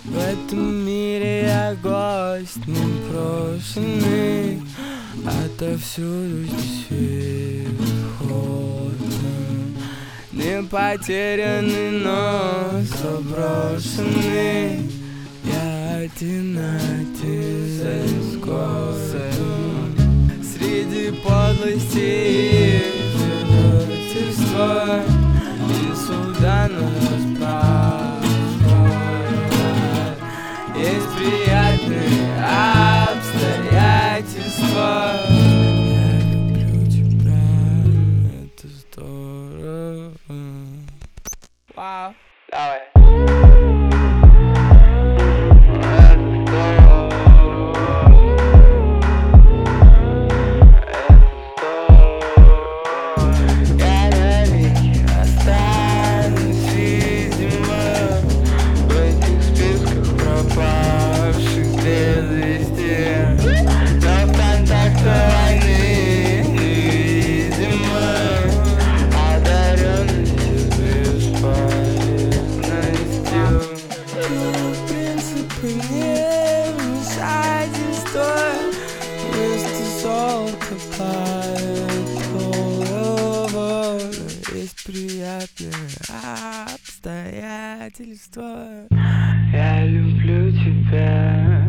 В этом мире я гость непрошенный, отовсюду здесь веет холодом. Не потерянный, но заброшенный. Я один с городом. Среди подлости и предательства и суда на расправу есть приятные обстоятельства. Я люблю тебя, это здорово. Вау, давай. Принципы невмешательства вместо золота поэтова. Есть приятные обстоятельства. Я люблю тебя.